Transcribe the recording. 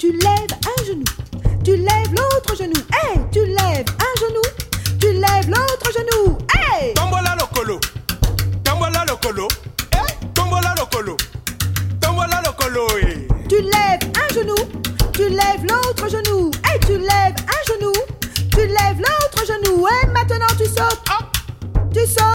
tu lèves un genou, tu lèves l'autre genou, hey, tu lèves un genou, tu lèves l'autre genou, hey. Tombola lokolo, tombola lokolo, tombola lokolo, tombola lokolo, Tu lèves un genou, tu lèves l'autre genou, hey, tu lèves un genou, tu lèves l'autre genou, et maintenant tu sautes, tu sautes.